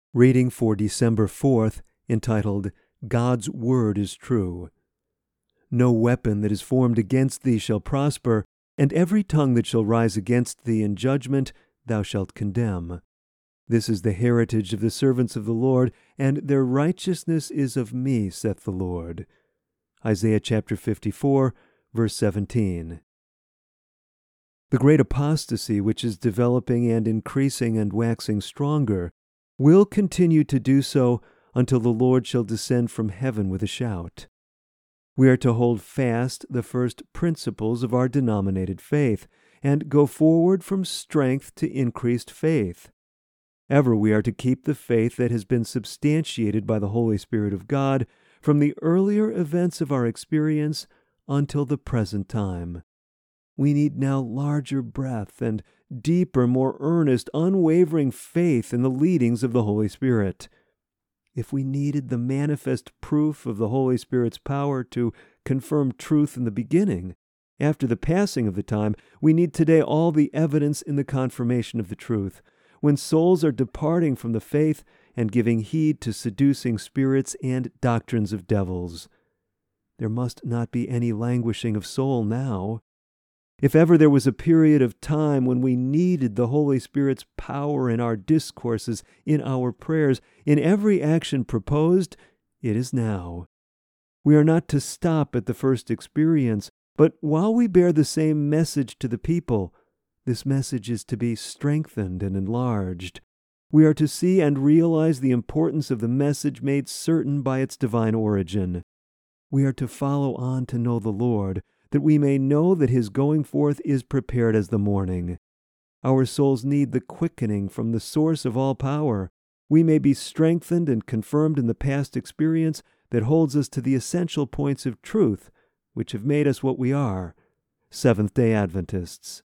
Reading for December 4th, entitled, God's Word is True. No weapon that is formed against thee shall prosper, and every tongue that shall rise against thee in judgment thou shalt condemn. This is the heritage of the servants of the Lord, and their righteousness is of me, saith the Lord. Isaiah chapter 54, verse 17. The great apostasy which is developing and increasing and waxing stronger will continue to do so until the Lord shall descend from heaven with a shout. We are to hold fast the first principles of our denominated faith, and go forward from strength to increased faith. Ever we are to keep the faith that has been substantiated by the Holy Spirit of God from the earlier events of our experience until the present time. We need now larger breadth and deeper, more earnest, unwavering faith in the leadings of the Holy Spirit. If we needed the manifest proof of the Holy Spirit's power to confirm truth in the beginning, after the passing of the time, we need today all the evidence in the confirmation of the truth, when souls are departing from the faith and giving heed to seducing spirits and doctrines of devils. There must not be any languishing of soul now. If ever there was a period of time when we needed the Holy Spirit's power in our discourses, in our prayers, in every action proposed, it is now. We are not to stop at the first experience, but while we bear the same message to the people, this message is to be strengthened and enlarged. We are to see and realize the importance of the message made certain by its divine origin. We are to follow on to know the Lord, that we may know that his going forth is prepared as the morning. Our souls need the quickening from the source of all power. We may be strengthened and confirmed in the past experience that holds us to the essential points of truth, which have made us what we are, Seventh-day Adventists.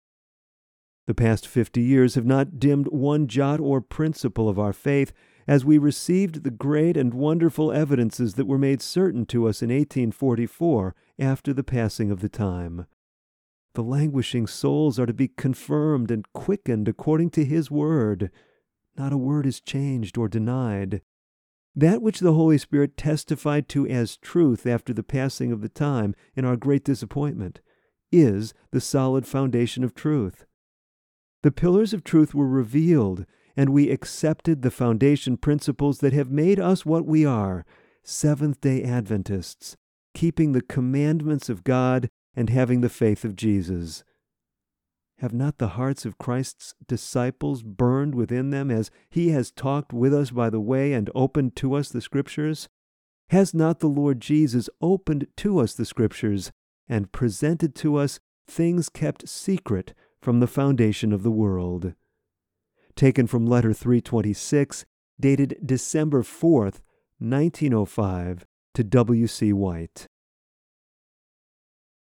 The past 50 years have not dimmed one jot or principle of our faith, as we received the great and wonderful evidences that were made certain to us in 1844 after the passing of the time. The languishing souls are to be confirmed and quickened according to his word. Not a word is changed or denied. That which the Holy Spirit testified to as truth after the passing of the time in our great disappointment is the solid foundation of truth. The pillars of truth were revealed, and we accepted the foundation principles that have made us what we are, Seventh-day Adventists, keeping the commandments of God and having the faith of Jesus. Have not the hearts of Christ's disciples burned within them as he has talked with us by the way and opened to us the Scriptures? Has not the Lord Jesus opened to us the Scriptures and presented to us things kept secret from the foundation of the world? Taken from Letter 326, dated December 4th, 1905, to W.C. White.